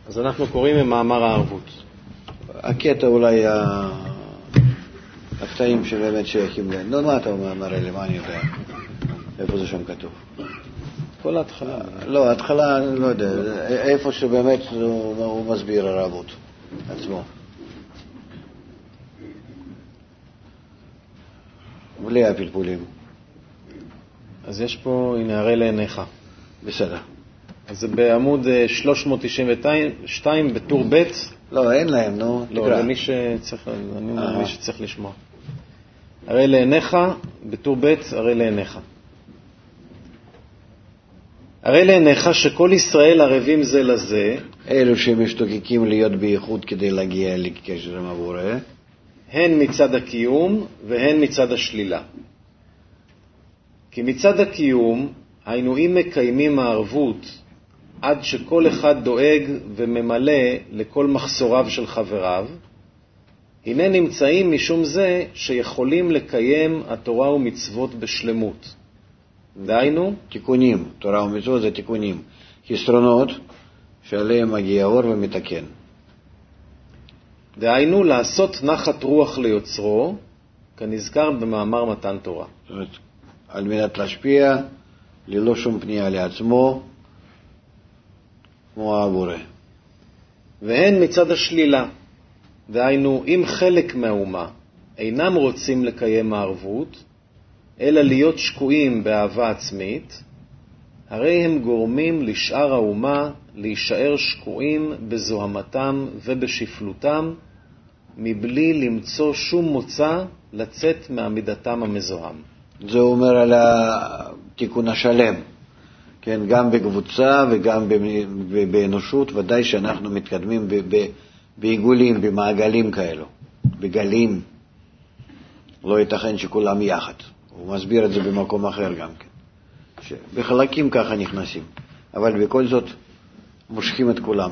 אז אנחנו קוראים ממאמר הערבות. הקטע אולי הקטעים שבאמת שייכים להם. לא, מה אתה אומר לי, מה אני יודע? איפה זה שם כתוב? כל ההתחלה. לא, ההתחלה, לא יודע. איפה שבאמת הוא מסביר הערבות עצמו. בלי הפלפולים. אז יש פה, הנה, הרי לעיניך. בסדר. אז זה בעמוד 392 בטור ב'. לא, אין להם, נו. לא, למי שצריך, אני אומר מי שצריך לשמוע. הרי לעיניך, בטור ב', הרי לעיניך. הרי לעיניך שכל ישראל ערבים זה לזה. אלו שמשתוקקים להיות בייחוד כדי להגיע לקשר עם הבורא. הן מצד הקיום והן מצד השלילה. כי מצד הקיום, היינו אם מקיימים הערבות, עד שכל אחד דואג וממלא לכל מחסוריו של חבריו, הנה נמצאים משום זה שיכולים לקיים התורה ומצוות בשלמות. דהיינו? תיקונים, תורה ומצוות זה תיקונים. חסרונות שעליהם מגיע אור ומתקן. דהיינו לעשות נחת רוח ליוצרו, כנזכר במאמר מתן תורה. זאת אומרת, על מנת להשפיע ללא שום פנייה לעצמו, כמו הבורא. והן מצד השלילה. דהיינו, אם חלק מהאומה אינם רוצים לקיים הערבות, אלא להיות שקועים באהבה עצמית, הרי הם גורמים לשאר האומה להישאר שקועים בזוהמתם ובשפלותם, מבלי למצוא שום מוצא לצאת מעמידתם המזוהם. זה אומר על התיקון השלם. כן, גם בקבוצה וגם באנושות, ודאי שאנחנו מתקדמים בעיגולים, במעגלים כאלו, בגלים. לא ייתכן שכולם יחד. הוא מסביר את זה במקום אחר גם כן. שבחלקים ככה נכנסים, אבל בכל זאת מושכים את כולם.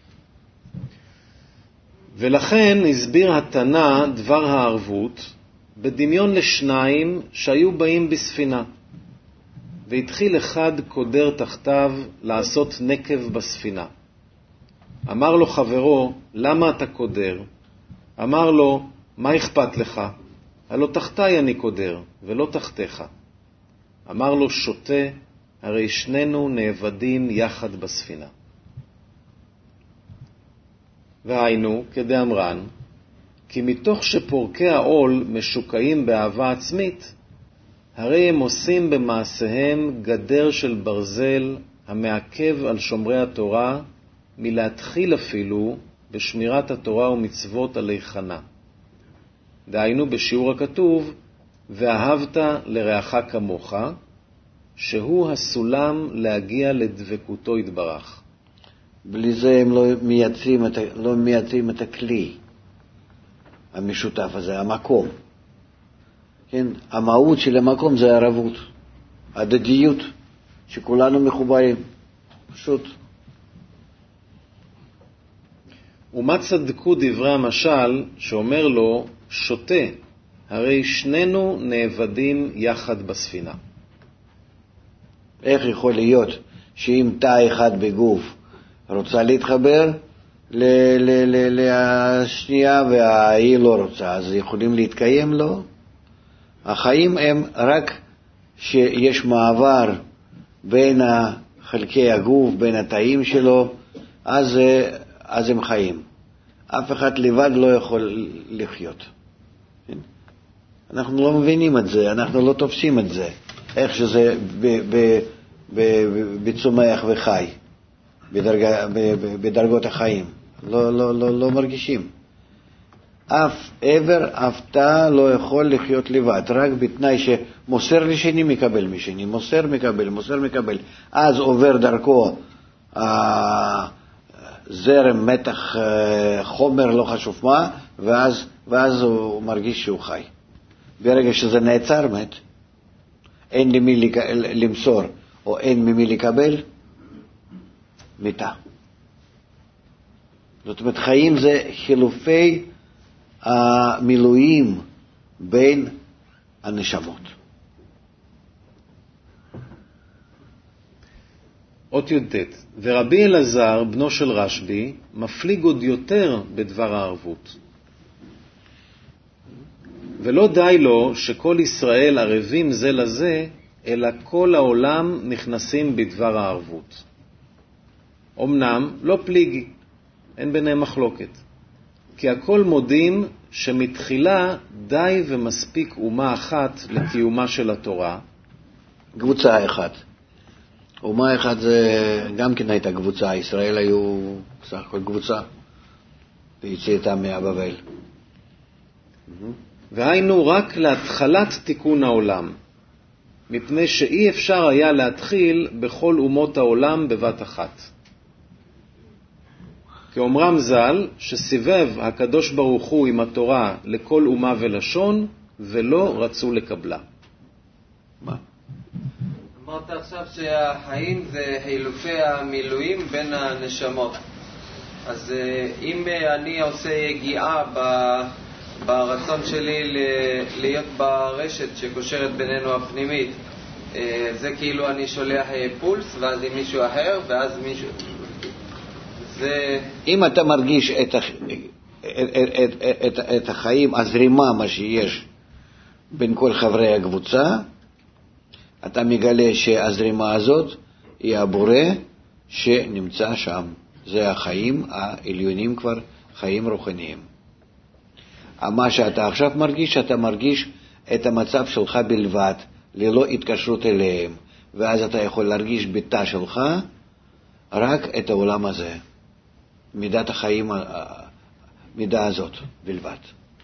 ולכן הסביר התנא דבר הערבות בדמיון לשניים שהיו באים בספינה. והתחיל אחד קודר תחתיו לעשות נקב בספינה. אמר לו חברו, למה אתה קודר? אמר לו, מה אכפת לך? הלא תחתיי אני קודר, ולא תחתיך. אמר לו, שותה, הרי שנינו נאבדים יחד בספינה. והיינו, כדאמרן, כי מתוך שפורקי העול משוקעים באהבה עצמית, הרי הם עושים במעשיהם גדר של ברזל המעכב על שומרי התורה מלהתחיל אפילו בשמירת התורה ומצוות עלי חנה. דהיינו בשיעור הכתוב, ואהבת לרעך כמוך, שהוא הסולם להגיע לדבקותו יתברך. בלי זה הם לא מייצרים את הכלי המשותף הזה, המקום. כן, המהות של המקום זה הערבות, הדדיות, שכולנו מחוברים, פשוט. ומה צדקו דברי המשל שאומר לו, שותה, הרי שנינו נאבדים יחד בספינה. איך יכול להיות שאם תא אחד בגוף רוצה להתחבר לשנייה והיא לא רוצה, אז יכולים להתקיים? לא. החיים הם רק שיש מעבר בין חלקי הגוף, בין התאים שלו, אז הם חיים. אף אחד לבד לא יכול לחיות. אנחנו לא מבינים את זה, אנחנו לא תופסים את זה, איך שזה בצומח וחי, בדרגות החיים. לא מרגישים. אף עבר, אף תא לא יכול לחיות לבד, רק בתנאי שמוסר לשני מקבל משני, מוסר מקבל. אז עובר דרכו זרם, מתח, חומר, לא חשוב מה, ואז הוא מרגיש שהוא חי. ברגע שזה נעצר, מת, אין למי למסור, או אין ממי לקבל, מיתה. זאת אומרת, חיים זה חילופי המילואים בין הנשמות. אות י"ט, ורבי אלעזר, בנו של רשב"י, מפליג עוד יותר בדבר הערבות. ולא די לו שכל ישראל ערבים זה לזה, אלא כל העולם נכנסים בדבר הערבות. אמנם לא פליגי, אין ביניהם מחלוקת, כי הכל מודים שמתחילה די ומספיק אומה אחת לקיומה של התורה. קבוצה אחת. אומה אחת זה גם כן הייתה קבוצה, ישראל היו בסך הכל קבוצה, ויציאתם מהבבל. והיינו רק להתחלת תיקון העולם, מפני שאי אפשר היה להתחיל בכל אומות העולם בבת אחת. כאומרם ז"ל, שסיבב הקדוש ברוך הוא עם התורה לכל אומה ולשון, ולא רצו לקבלה. מה? אמרת עכשיו שהחיים זה חילופי המילואים בין הנשמות. אז אם אני עושה יגיעה ברצון שלי להיות ברשת שקושרת בינינו הפנימית, זה כאילו אני שולח פולס, ואז עם מישהו אחר, ואז מישהו... זה... אם אתה מרגיש את החיים, הזרימה, מה שיש בין כל חברי הקבוצה, אתה מגלה שהזרימה הזאת היא הבורא שנמצא שם. זה החיים העליונים כבר, חיים רוחניים. מה שאתה עכשיו מרגיש, אתה מרגיש את המצב שלך בלבד, ללא התקשרות אליהם, ואז אתה יכול להרגיש בתא שלך רק את העולם הזה, מידת החיים, מידה הזאת בלבד.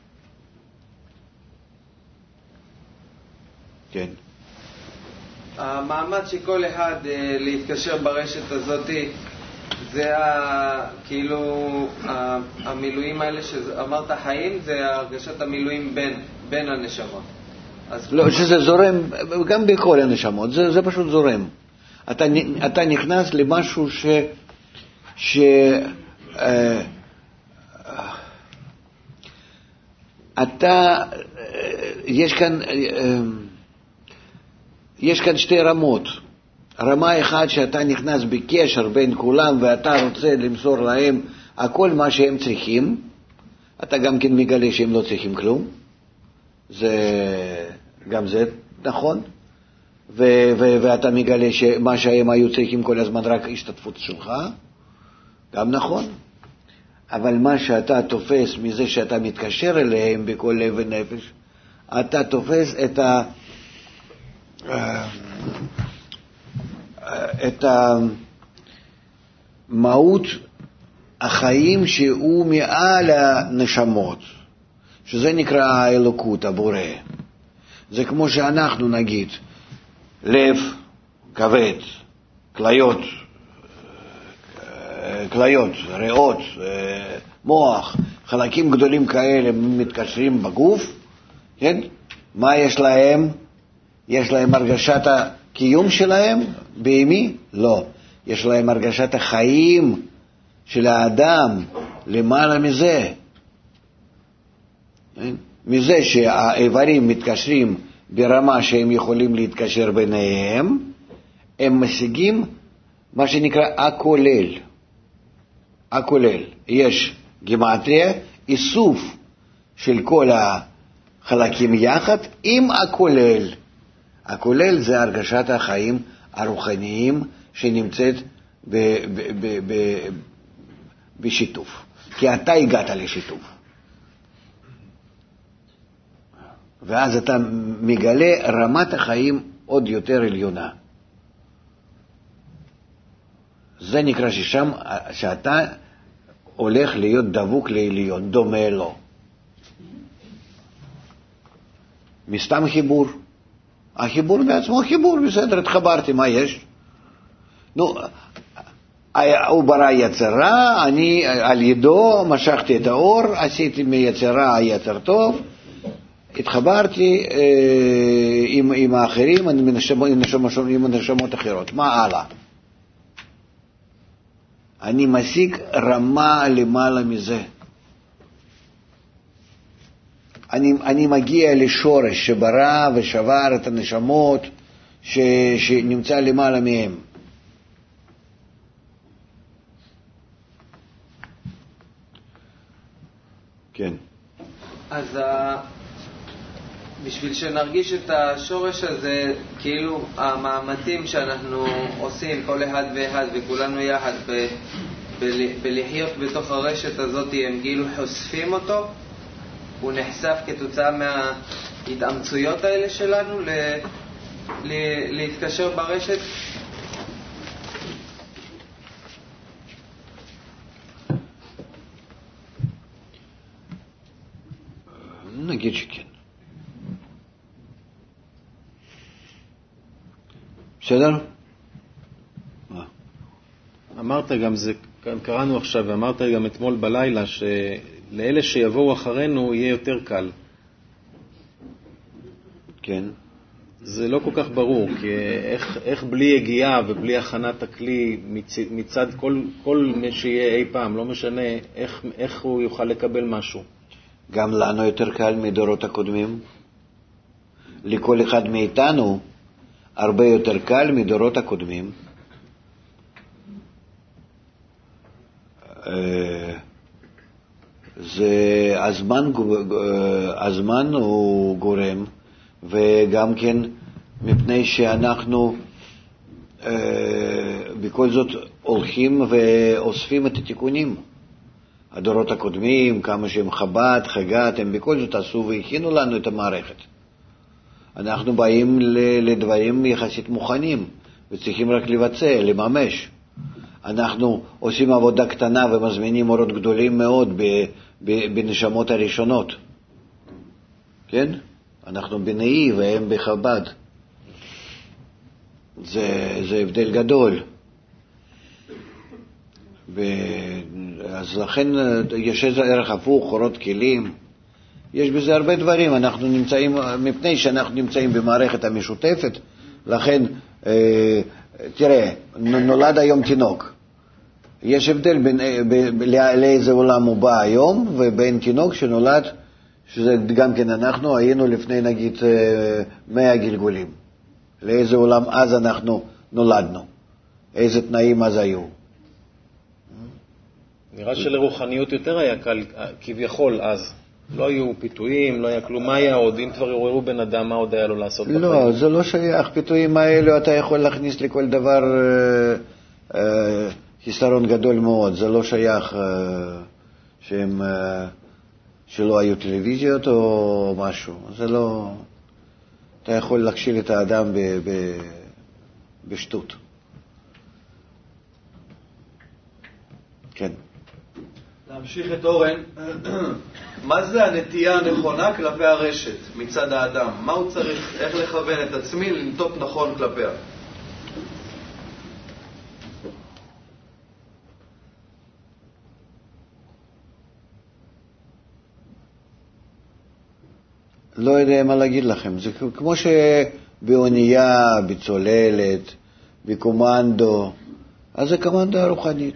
כן. המעמד שכל אחד להתקשר ברשת הזאת, זה כאילו המילואים האלה שאמרת חיים, זה הרגשת המילואים בין הנשמות. לא, שזה זורם גם בכל הנשמות, זה פשוט זורם. אתה נכנס למשהו אתה, יש כאן שתי רמות. רמה אחת שאתה נכנס בקשר בין כולם ואתה רוצה למסור להם הכל מה שהם צריכים, אתה גם כן מגלה שהם לא צריכים כלום, גם זה נכון, ואתה מגלה שמה שהם היו צריכים כל הזמן רק השתתפות שלך, גם נכון. אבל מה שאתה תופס מזה שאתה מתקשר אליהם בכל לב ונפש, אתה תופס את המהות החיים שהוא מעל הנשמות, שזה נקרא האלוקות, הבורא. זה כמו שאנחנו נגיד, לב, כבד, כליות, ריאות, מוח, חלקים גדולים כאלה מתקשרים בגוף, כן? מה יש להם? יש להם הרגשת הקיום שלהם בהמי? לא. יש להם הרגשת החיים של האדם למעלה מזה. כן? מזה שהאיברים מתקשרים ברמה שהם יכולים להתקשר ביניהם, הם משיגים מה שנקרא הכולל. הכולל. יש גימטריה, איסוף של כל החלקים יחד עם הכולל. הכולל זה הרגשת החיים הרוחניים שנמצאת בשיתוף. כי אתה הגעת לשיתוף. ואז אתה מגלה רמת החיים עוד יותר עליונה. זה נקרא ששם שאתה הולך להיות דבוק לעליון, דומה לו. מסתם חיבור. החיבור בעצמו חיבור, בסדר, התחברתי, מה יש? נו, הוא ברא יצרה, אני על ידו משכתי את האור, עשיתי מיצרה יצר טוב, התחברתי עם האחרים, עם נשמות אחרות. מה הלאה? אני משיג רמה למעלה מזה. אני מגיע לשורש שברא ושבר את הנשמות שנמצא למעלה מהם. כן. אז בשביל שנרגיש את השורש הזה, כאילו המאמצים שאנחנו עושים, כל אחד ואחד וכולנו יחד בלחיות בתוך הרשת הזאת, הם כאילו חושפים אותו, הוא נחשף כתוצאה מההתאמצויות האלה שלנו להתקשר ברשת. נגיד שכן. בסדר? אמרת גם, זה קראנו עכשיו, ואמרת גם אתמול בלילה, שלאלה שיבואו אחרינו יהיה יותר קל. כן. זה לא כל כך ברור, כי איך בלי יגיעה ובלי הכנת הכלי מצד כל מי שיהיה אי פעם, לא משנה איך הוא יוכל לקבל משהו. גם לנו יותר קל מדורות הקודמים. לכל אחד מאיתנו הרבה יותר קל מדורות הקודמים. זה הזמן הוא גורם, וגם כן מפני שאנחנו בכל זאת הולכים ואוספים את התיקונים. הדורות הקודמים, כמה שהם חב"ד, חג"ד, הם בכל זאת עשו והכינו לנו את המערכת. אנחנו באים לדברים יחסית מוכנים, וצריכים רק לבצע, לממש. אנחנו עושים עבודה קטנה ומזמינים אורות גדולים מאוד בנשמות הראשונות. כן? אנחנו בנאי והם בחב"ד. זה הבדל גדול. אז לכן יש איזה ערך הפוך, אורות כלים. יש בזה הרבה דברים. אנחנו נמצאים, מפני שאנחנו נמצאים במערכת המשותפת, לכן, תראה, נולד היום תינוק. יש הבדל לאיזה עולם הוא בא היום, ובין תינוק שנולד, שזה גם כן אנחנו היינו לפני נגיד 100 גלגולים. לאיזה עולם אז אנחנו נולדנו. איזה תנאים אז היו. נראה שלרוחניות יותר היה קל, כביכול אז. לא היו פיתויים, לא היה כלום. מה היה עוד? אם כבר עוררו בן אדם, מה עוד היה לו לעשות בחיים? לא, זה לא שייך. פיתויים האלו אתה יכול להכניס לכל דבר חיסרון גדול מאוד. זה לא שייך שלא היו טלוויזיות או משהו. זה לא... אתה יכול להכשיל את האדם בשטות. כן. להמשיך את אורן, מה זה הנטייה הנכונה כלפי הרשת מצד האדם? מה הוא צריך, איך לכוון את עצמי לנטות נכון כלפיה? לא יודע מה להגיד לכם. זה כמו שבאונייה, בצוללת, בקומנדו, אז זה קומנדה רוחנית.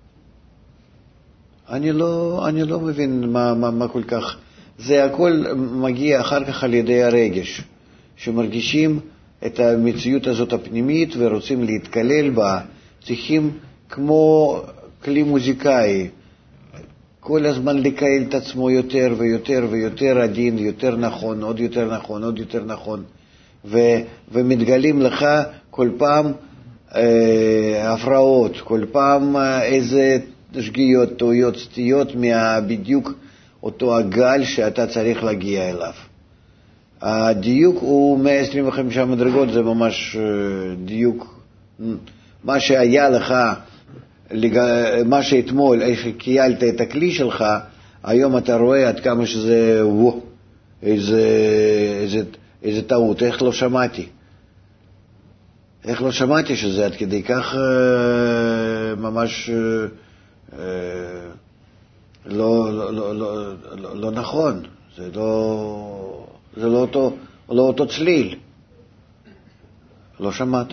אני לא מבין מה כל כך. זה הכל מגיע אחר כך על ידי הרגש, שמרגישים את המציאות הזאת הפנימית ורוצים להתקלל בה. צריכים כמו כלי מוזיקאי, כל הזמן לקהל את עצמו יותר ויותר ויותר עדין, יותר נכון, עוד יותר נכון, עוד יותר נכון. ומתגלים לך כל פעם הפרעות, כל פעם איזה שגיאות, טעויות, סטיות בדיוק אותו הגל שאתה צריך להגיע אליו. הדיוק הוא 125 מדרגות, זה ממש דיוק. מה שהיה לך, מה שאתמול, איך קיילת את הכלי שלך, היום אתה רואה עד כמה שזה, איזה טעות, איך לא שמעתי. איך לא שמעתי שזה עד כדי כך ממש לא נכון. זה לא אותו צליל. לא שמעת.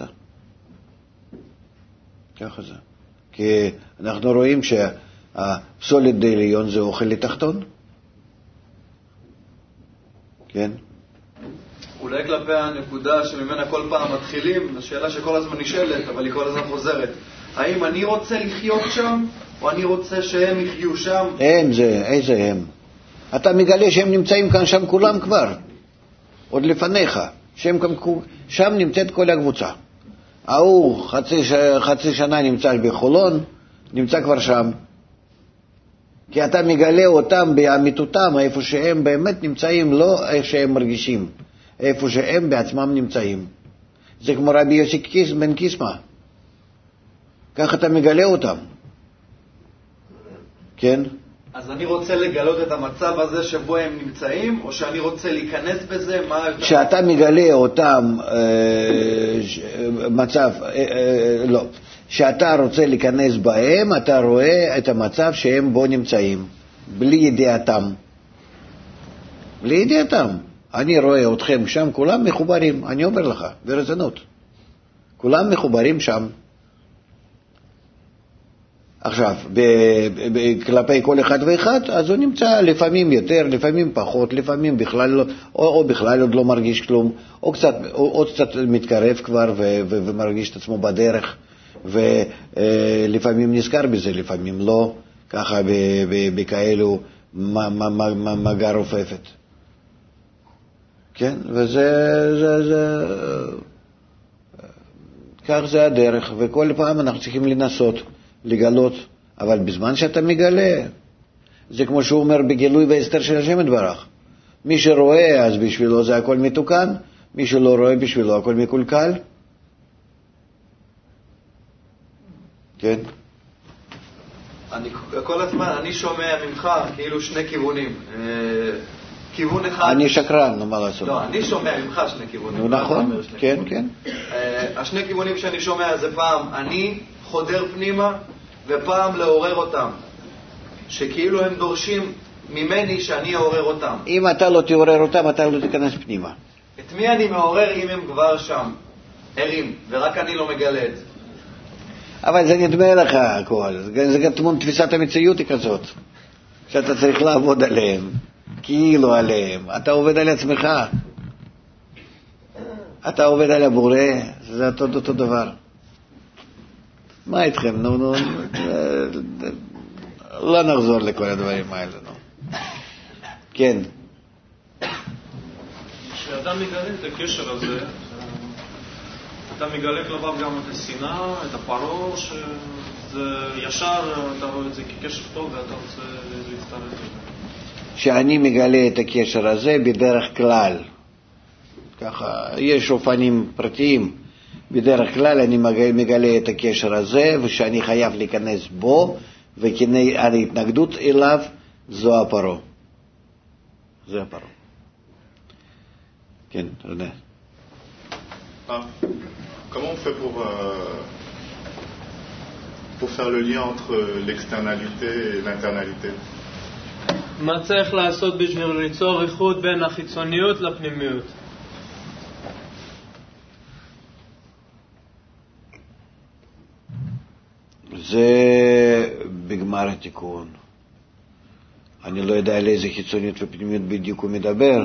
ככה זה. כי אנחנו רואים שהפסולת דעליון זה אוכל לתחתון. כן? אולי כלפי הנקודה שממנה כל פעם מתחילים, השאלה שכל הזמן נשאלת, אבל היא כל הזמן חוזרת. האם אני רוצה לחיות שם, או אני רוצה שהם יחיו שם? הם זה, איזה הם? אתה מגלה שהם נמצאים כאן שם כולם כבר, עוד לפניך, שם נמצאת כל הקבוצה. ההוא חצי שנה נמצא בחולון, נמצא כבר שם. כי אתה מגלה אותם באמיתותם, איפה שהם באמת נמצאים, לא איפה שהם מרגישים, איפה שהם בעצמם נמצאים. זה כמו רבי יוסי בן קיסמא. כך אתה מגלה אותם. כן? אז אני רוצה לגלות את המצב הזה שבו הם נמצאים, או שאני רוצה להיכנס בזה? שאתה מגלה אותם מצב, לא. שאתה רוצה להיכנס בהם, אתה רואה את המצב שהם בו נמצאים, בלי ידיעתם. בלי ידיעתם. אני רואה אתכם שם, כולם מחוברים, אני אומר לך, ברצינות. כולם מחוברים שם. עכשיו, כלפי כל אחד ואחד, אז הוא נמצא לפעמים יותר, לפעמים פחות, לפעמים בכלל לא, או בכלל עוד לא מרגיש כלום, או קצת מתקרב כבר ומרגיש את עצמו בדרך, ולפעמים נזכר בזה, לפעמים לא, ככה בכאלו מגע רופפת. כן, כך זה הדרך, וכל פעם אנחנו צריכים לנסות. לגלות, אבל בזמן שאתה מגלה, זה כמו שהוא אומר בגילוי והסתר של השם יתברך. מי שרואה, אז בשבילו זה הכל מתוקן, מי שלא רואה, בשבילו הכל מקולקל. כן? כל הזמן אני שומע ממך כאילו שני כיוונים. כיוון אחד... אני שקרן, נו מה לעשות? לא, אני שומע ממך שני כיוונים. נכון, כן, כן. השני כיוונים שאני שומע זה פעם אני חודר פנימה, ופעם לעורר אותם, שכאילו הם דורשים ממני שאני אעורר אותם. אם אתה לא תעורר אותם, אתה לא תיכנס פנימה. את מי אני מעורר אם הם כבר שם, ערים, ורק אני לא מגלה את זה? אבל זה נדמה לך הכל, זה גם תפיסת המציאות היא כזאת, שאתה צריך לעבוד עליהם, כאילו עליהם, אתה עובד על עצמך, אתה עובד על הבורא, זה אותו דבר. מה איתכם? נו, לא נחזור לכל הדברים האלה, נו. כן. כשאדם מגלה את הקשר הזה, אתה מגלה כלפיו גם את השנאה, את הפרעה, שזה ישר, אתה רואה את זה כקשר טוב ואתה רוצה להצטרף לזה. שאני מגלה את הקשר הזה בדרך כלל, ככה, יש אופנים פרטיים, בדרך כלל אני מגלה את הקשר הזה, ושאני חייב להיכנס בו, וההתנגדות אליו זו הפרעה. זה הפרעה. כן, תודה. Comment on fait pour faire le lien entre l'externalité et l'internalité? מה צריך לעשות בשביל ליצור איחוד בין החיצוניות לפנימיות? זה בגמר התיקון. אני לא יודע על איזה חיצוניות ופנימיות בדיוק הוא מדבר.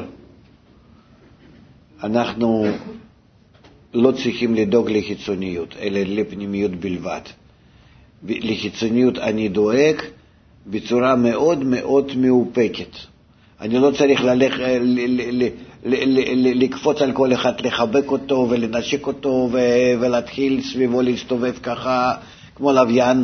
אנחנו לא צריכים לדאוג לחיצוניות, אלא לפנימיות בלבד. לחיצוניות אני דואג בצורה מאוד מאוד מאופקת. אני לא צריך לקפוץ על כל אחד, לחבק אותו ולנשק אותו ולהתחיל סביבו להסתובב ככה כמו לוויין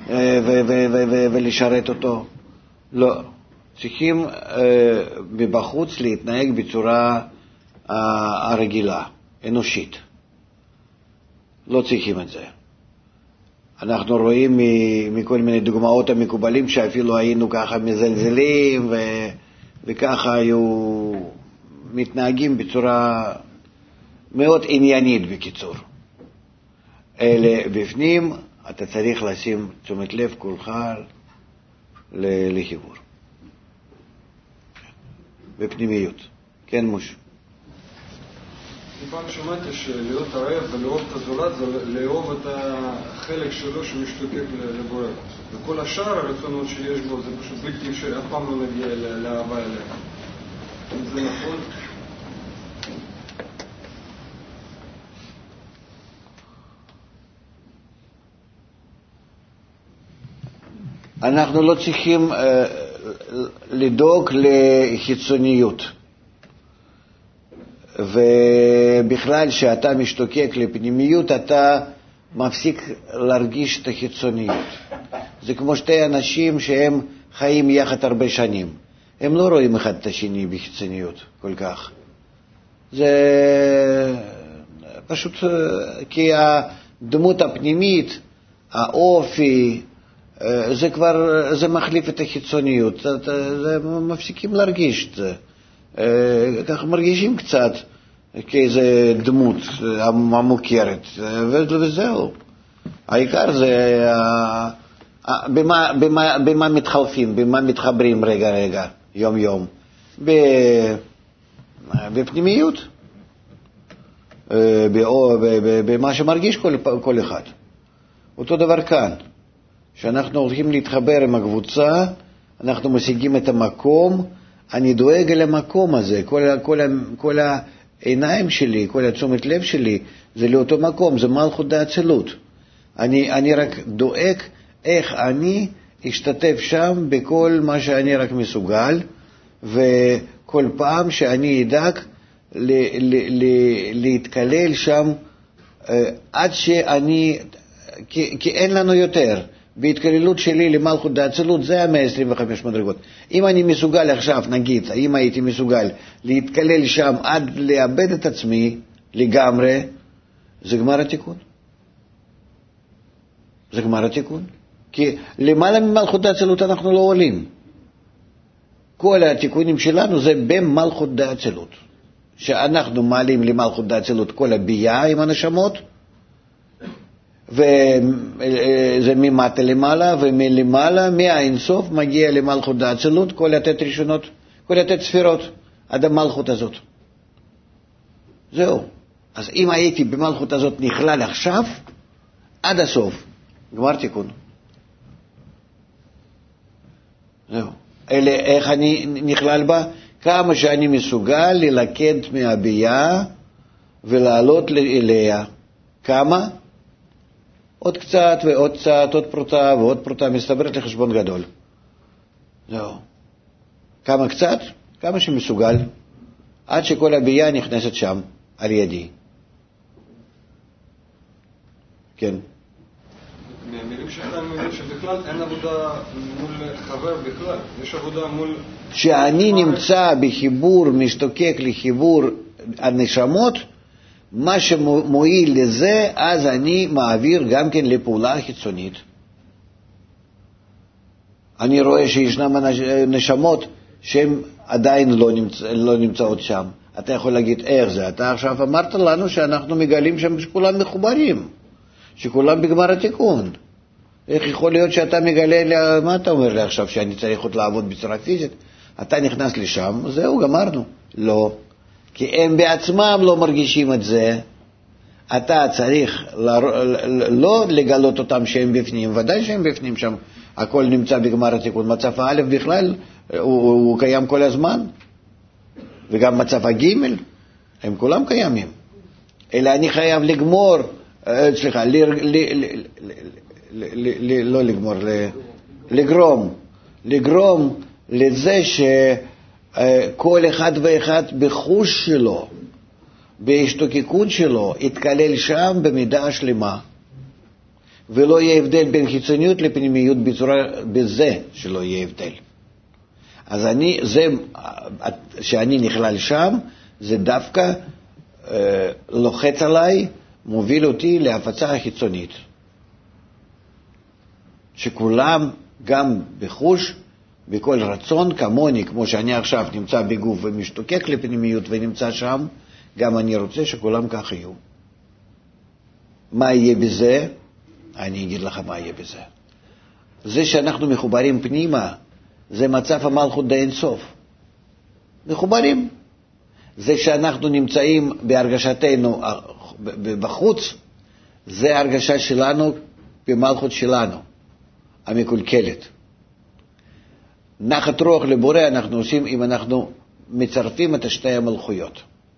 ולשרת אותו. לא. צריכים מבחוץ להתנהג בצורה הרגילה, אנושית. לא צריכים את זה. אנחנו רואים מכל מיני דוגמאות המקובלים שאפילו היינו ככה מזלזלים וככה היו מתנהגים בצורה מאוד עניינית בקיצור. אלה בפנים אתה צריך לשים תשומת לב כולך לחיבור. בפנימיות. כן, מוש. פעם שמעתי שלהיות רעב ולאהוב את הזולת זה לאהוב את החלק שלו שמשתוקק לבורא. וכל השאר הרצונות שיש בו זה פשוט בלתי אפשרי, אף פעם לא נגיע לאהבה אליה. אם זה נכון? אנחנו לא צריכים לדאוג לחיצוניות. ובכלל, שאתה משתוקק לפנימיות, אתה מפסיק להרגיש את החיצוניות. זה כמו שתי אנשים שהם חיים יחד הרבה שנים. הם לא רואים אחד את השני בחיצוניות כל כך. זה פשוט כי הדמות הפנימית, האופי, זה כבר, זה מחליף את החיצוניות. זה מפסיקים להרגיש את זה. ככה מרגישים קצת כאיזה דמות המוכרת, וזהו. העיקר זה במה מתחלפים, במה מתחברים רגע, יום, בפנימיות, במה שמרגיש כל אחד. אותו דבר כאן, שאנחנו הולכים להתחבר עם הקבוצה, אנחנו משיגים את המקום, אני דואג על המקום הזה, כל העיניים שלי, כל התשומת לב שלי, זה לאותו מקום, זה מלכות דאצילות. אני רק דואג איך אני אשתתף שם בכל מה שאני רק מסוגל, וכל פעם שאני אדאג להתקלל שם עד שאני, כי אין לנו יותר. בהתקללות שלי למלכות דאצילות זה 125 מדרגות. אם אני מסוגל עכשיו, נגיד, אם הייתי מסוגל להתקלל שם עד לאבד את עצמי לגמרי, זה גמר התיקון. זה גמר התיקון. כי למעלה ממלכות דאצילות אנחנו לא עולים. כל התיקונים שלנו זה במלכות דאצילות. שאנחנו מעלים למלכות דאצילות כל הבייה עם הנשמות, וזה ממטה למעלה, ומלמעלה, מהאינסוף, מגיע למלכות דאצילות, כל התת ראשונות, כל התת ספירות, עד המלכות הזאת. זהו. אז אם הייתי במלכות הזאת נכלל עכשיו, עד הסוף, גמר תיקון. זהו. איך אני נכלל בה? כמה שאני מסוגל ללקט מהבייה ולעלות אליה. כמה? עוד קצת ועוד קצת, עוד פרוטה ועוד פרוטה, מסתברת לחשבון גדול. זהו. כמה קצת? כמה שמסוגל, עד שכל הבייה נכנסת שם, על ידי. כן. מהמילים שאתה מבין שבכלל אין עבודה מול חבר בכלל, יש עבודה מול... כשאני נמצא בחיבור, משתוקק לחיבור הנשמות, מה שמועיל לזה, אז אני מעביר גם כן לפעולה חיצונית. אני רואה שישנם נשמות שהן עדיין לא נמצאות שם. אתה יכול להגיד, איך זה? אתה עכשיו אמרת לנו שאנחנו מגלים שם שכולם מחוברים, שכולם בגמר התיקון. איך יכול להיות שאתה מגלה, מה אתה אומר לי עכשיו, שאני צריך עוד לעבוד בצורה פיזית? אתה נכנס לשם, זהו, גמרנו. לא. כי הם בעצמם לא מרגישים את זה. אתה צריך לא לגלות אותם שהם בפנים, ודאי שהם בפנים שם, הכל נמצא בגמר התיקון. מצב א' בכלל הוא קיים כל הזמן, וגם מצב הג' הם כולם קיימים. אלא אני חייב לגמור, סליחה, לא לגמור, לגרום לזה שכל אחד ואחד בחוש שלו, בהשתוקקות שלו, יתקלל שם במידה שלמה, ולא יהיה הבדל בין חיצוניות לפנימיות בזה שלא יהיה הבדל. אז שאני נכלל שם, זה דווקא לוחץ עליי, מוביל אותי להפצה החיצונית. שכולם גם בחוש, בכל רצון, כמוני, כמו שאני עכשיו נמצא בגוף ומשתוקק לפנימיות ונמצא שם, גם אני רוצה שכולם כך יהיו. מה יהיה בזה? אני אגיד לך מה יהיה בזה. זה שאנחנו מחוברים פנימה, זה מצב המלכות די אינסוף. מחוברים. זה שאנחנו נמצאים בהרגשתנו בחוץ, זה הרגשה שלנו במלכות שלנו, המקולקלת. נחת רוח לבורא אנחנו עושים אם אנחנו מצרפים את שתי המלכויות.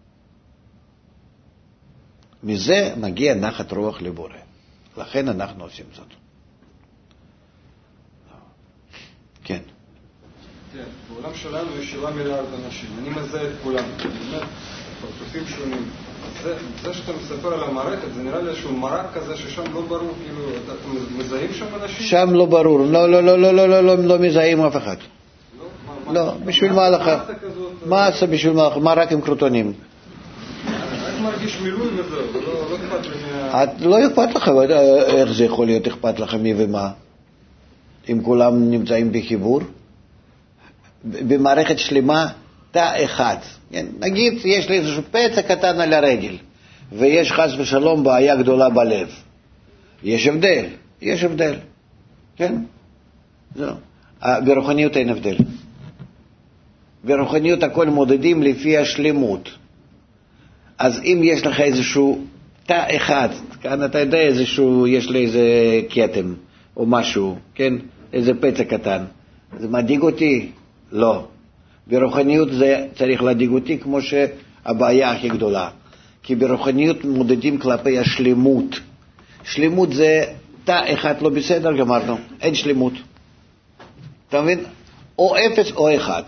מזה מגיע נחת רוח לבורא. לכן אנחנו עושים זאת. כן. כן, בעולם שלנו יש 7 מיליארד אנשים, אני מזהה את כולם, באמת, פרצופים שונים. זה שאתה מספר על המערכת, זה נראה לי איזשהו מרק כזה ששם לא ברור, כאילו, אתם מזהים שם אנשים? שם לא ברור, לא מזהים אף אחד. לא, בשביל מה לך? מה עשה בשביל מה רק עם קרוטונים? אני מרגיש מילוי וזהו, לא אכפת לי לא אכפת לך, איך זה יכול להיות אכפת לך מי ומה? אם כולם נמצאים בחיבור? במערכת שלמה, תא אחד. נגיד, יש לי איזשהו פצע קטן על הרגל, ויש חס ושלום בעיה גדולה בלב. יש הבדל. כן? זהו. ברוחניות אין הבדל. ברוחניות הכל מודדים לפי השלמות. אז אם יש לך איזשהו תא אחד, כאן אתה יודע איזשהו, יש לי איזה קטם או משהו, כן? איזה פצע קטן. זה מדאיג אותי? לא. ברוחניות זה צריך להדאיג אותי כמו שהבעיה הכי גדולה. כי ברוחניות מודדים כלפי השלמות. שלמות זה תא אחד לא בסדר, גמרנו. אין שלמות. אתה מבין? או 0 או 1.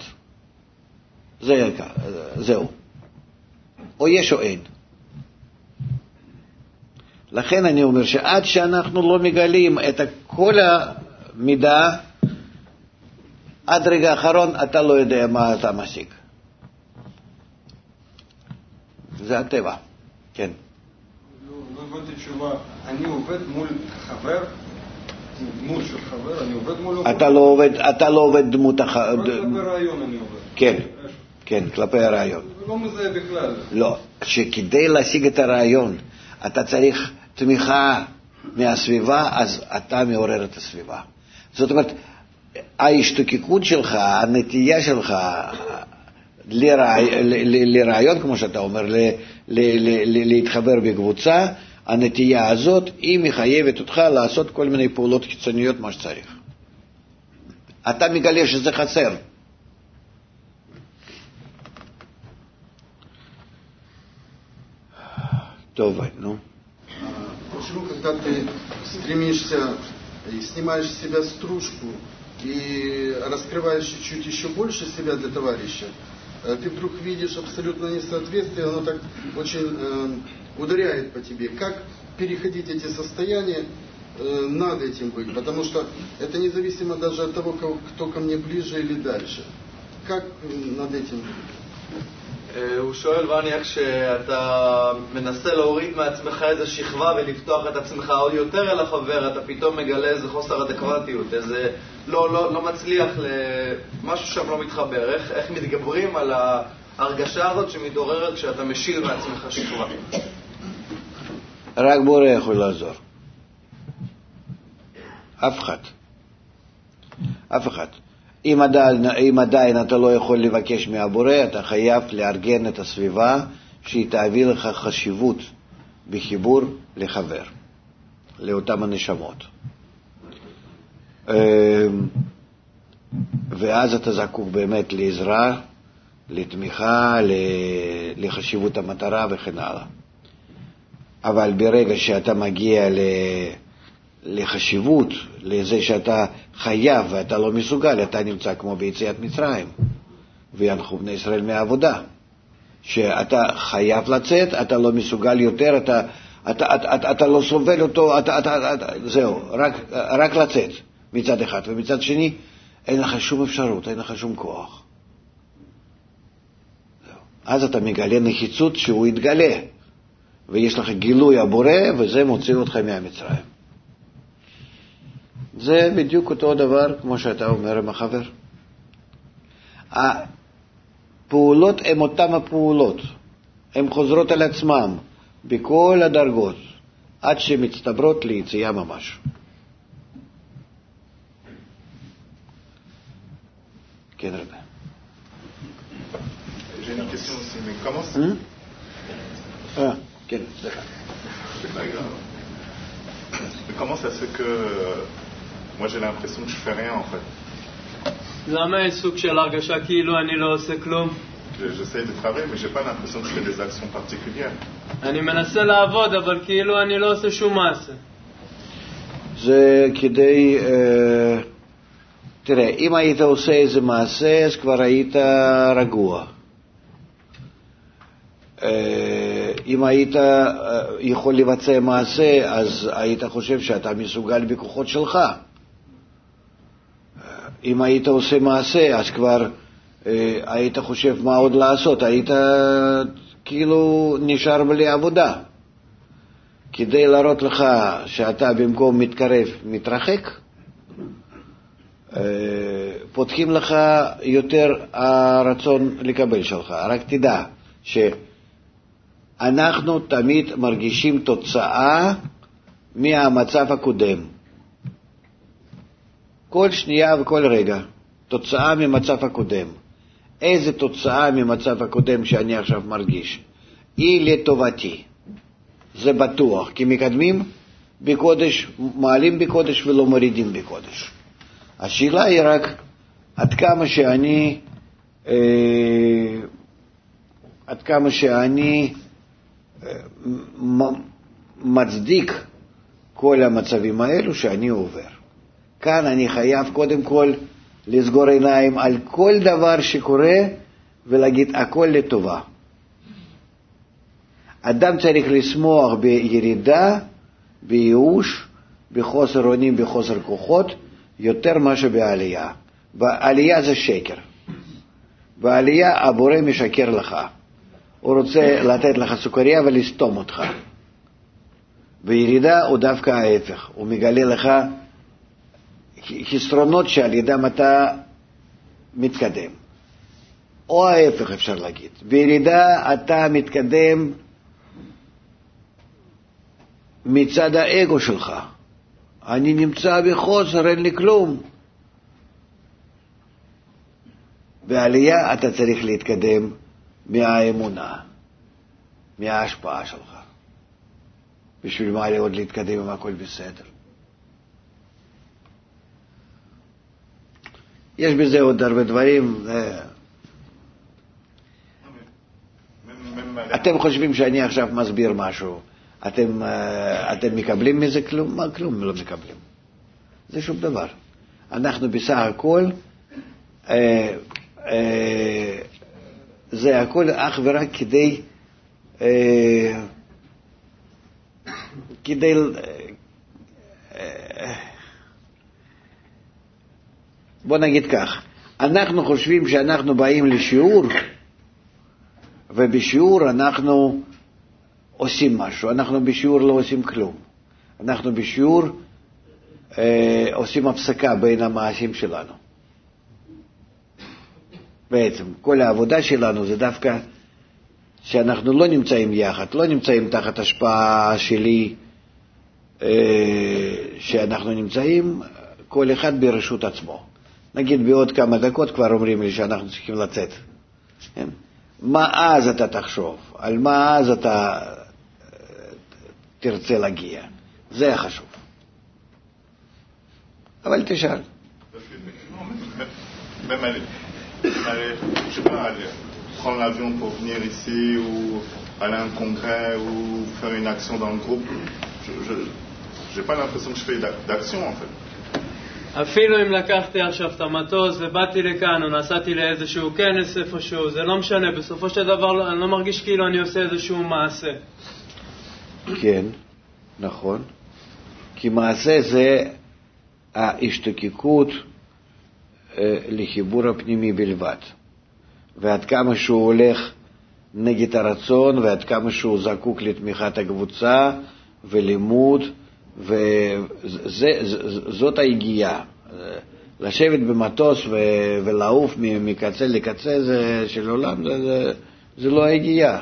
זהו. או יש או אין. לכן אני אומר שעד שאנחנו לא מגלים את כל המידע, עד רגע האחרון אתה לא יודע מה אתה משיג. זה הטבע. כן. לא הבנתי תשובה. אני עובד מול חבר, דמות של חבר, אני עובד מולו. אתה לא עובד דמות החבר. רק כלפי רעיון אני עובד. כן, כלפי הרעיון. לא מזהה בכלל. לא, שכדי להשיג את הרעיון אתה צריך תמיכה מהסביבה, אז אתה מעורר את הסביבה. זאת אומרת, ההשתוקקות שלך, הנטייה שלך לרעיון, כמו שאתה אומר, להתחבר בקבוצה, הנטייה הזאת היא מחייבת אותך לעשות כל מיני פעולות חיצוניות מה שצריך. אתה מגלה שזה חסר. טוב, נו. Почему, когда ты стремишься и снимаешь с себя стружку и раскрываешь чуть еще больше себя для товарища, ты вдруг видишь абсолютно несоответствие, оно так очень ударяет по тебе. Как переходить эти состояния, над этим быть? Потому что это независимо даже от того, кто ко мне ближе или дальше. Как над этим быть? הוא שואל, ואני, איך שאתה מנסה להוריד מעצמך איזו שכבה ולפתוח את עצמך עוד יותר אל החבר, אתה פתאום מגלה איזה חוסר אדקוותיות, איזה לא מצליח, משהו שם לא מתחבר. איך מתגברים על ההרגשה הזאת שמתעוררת כשאתה משיל מעצמך שכבה? רק בורא יכול לעזור. אף אחד. אם עדיין אתה לא יכול לבקש מהבורא, אתה חייב לארגן את הסביבה שהיא תביא לך חשיבות בחיבור לחבר, לאותם הנשמות. ואז אתה זקוק באמת לעזרה, לתמיכה, לחשיבות המטרה וכן הלאה. אבל ברגע שאתה מגיע לחשיבות, לזה שאתה חייב ואתה לא מסוגל, אתה נמצא כמו ביציאת מצרים, וינחו בני ישראל מהעבודה, שאתה חייב לצאת, אתה לא מסוגל יותר, אתה לא סובל אותו, זהו, רק לצאת מצד אחד, ומצד שני אין לך שום אפשרות, אין לך שום כוח. זהו. אז אתה מגלה נחיצות שהוא יתגלה, ויש לך גילוי הבורא, וזה מוציא אותך מהמצרים. זה בדיוק אותו דבר כמו שאתה אומר עם החבר. הפעולות הן אותן הפעולות, הן חוזרות על עצמם בכל הדרגות, עד שמצטברות ליציאה ממש. כן רבי. J'ai une question aussi, mais comment כן, סליחה. Comment ça se fait que moi j'ai l'impression que je fais rien en fait? למה יש סוג של הרגשה כאילו אני לא עושה כלום? J'essaie de travailler mais j'ai pas l'impression que je fais des actions particulières. אני מנסה לעבוד אבל כאילו אני לא עושה שום מעשה. זה כדי תראה, אם היית עושה איזה מעשה, אז כבר היית רגוע. אם היית יכול לבצע מעשה, אז היית חושב שאתה מסוגל בכוחות שלך. אם היית עושה מעשה, אז כבר היית חושב מה עוד לעשות, היית כאילו נשאר בלי עבודה. כדי להראות לך שאתה במקום מתקרב, מתרחק, פותחים לך יותר הרצון לקבל שלך. רק תדע שאנחנו תמיד מרגישים תוצאה מהמצב הקודם. כל שנייה וכל רגע, תוצאה ממצב הקודם. איזה תוצאה ממצב הקודם שאני עכשיו מרגיש? היא לטובתי. זה בטוח, כי מקדמים בקודש, מעלים בקודש ולא מורידים בקודש. השאלה היא רק עד כמה שאני מצדיק כל המצבים האלו שאני עובר. כאן אני חייב קודם כל לסגור עיניים על כל דבר שקורה ולהגיד הכל לטובה. אדם צריך לשמוח בירידה, בייאוש, בחוסר אונים, בחוסר כוחות, יותר מאשר בעלייה. בעלייה זה שקר. בעלייה הבורא משקר לך. הוא רוצה לתת לך סוכריה ולסתום אותך. בירידה הוא דווקא ההפך. הוא מגלה לך חסרונות שעל ידם אתה מתקדם. או ההפך אפשר להגיד. בירידה אתה מתקדם מצד האגו שלך. אני נמצא בחוסר, אין לי כלום. בעלייה אתה צריך להתקדם מהאמונה, מההשפעה שלך. בשביל מה עוד להתקדם אם הכל בסדר? יש בזה עוד הרבה דברים. אתם חושבים שאני עכשיו מסביר משהו, אתם מקבלים מזה כלום? מה כלום לא מקבלים? זה שום דבר. אנחנו בסך הכל, זה הכל אך ורק כדי בוא נגיד כך, אנחנו חושבים שאנחנו באים לשיעור, ובשיעור אנחנו עושים משהו. אנחנו בשיעור לא עושים כלום. אנחנו בשיעור עושים הפסקה בין המעשים שלנו. בעצם כל העבודה שלנו זה דווקא שאנחנו לא נמצאים יחד, לא נמצאים תחת השפעה שלי, שאנחנו נמצאים כל אחד ברשות עצמו. נגיד בעוד כמה דקות כבר אומרים לי שאנחנו צריכים לצאת. מה אז אתה תחשוב? על מה אז אתה תרצה להגיע? זה החשוב. אבל תשאל. Même aller, je sais pas, prendre l'avion pour venir ici ou aller à un congrès ou faire une action dans le groupe, je n'ai pas l'impression que je fais d'action en fait. אפילו אם לקחתי עכשיו את המטוס ובאתי לכאן או נסעתי לאיזשהו כנס איפשהו, זה לא משנה, בסופו של דבר אני לא מרגיש כאילו אני עושה איזשהו מעשה. כן, נכון. כי מעשה זה ההשתוקקות לחיבור הפנימי בלבד. ועד כמה שהוא הולך נגד הרצון, ועד כמה שהוא זקוק לתמיכת הקבוצה ולימוד, וזאת ההגיעה. לשבת במטוס ולעוף מקצה לקצה של עולם, זה לא ההגיעה.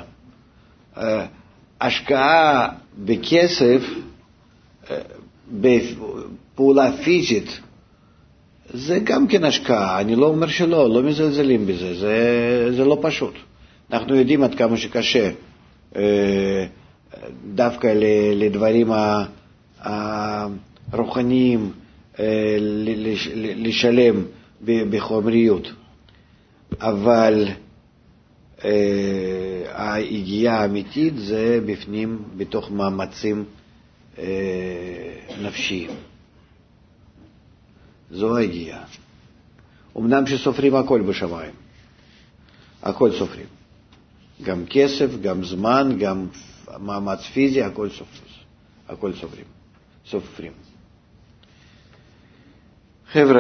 השקעה בכסף, בפעולה פיזית, זה גם כן השקעה. אני לא אומר שלא, לא מזלזלים בזה, זה לא פשוט. אנחנו יודעים עד כמה שקשה דווקא לדברים הרוחניים לשלם בחומריות, אבל ההגיעה האמיתית זה בפנים, בתוך מאמצים נפשיים. זו ההגיעה. אמנם שסופרים הכל בשמיים, הכל סופרים. גם כסף, גם זמן, גם מאמץ פיזי, הכל סופרים. חבר'ה,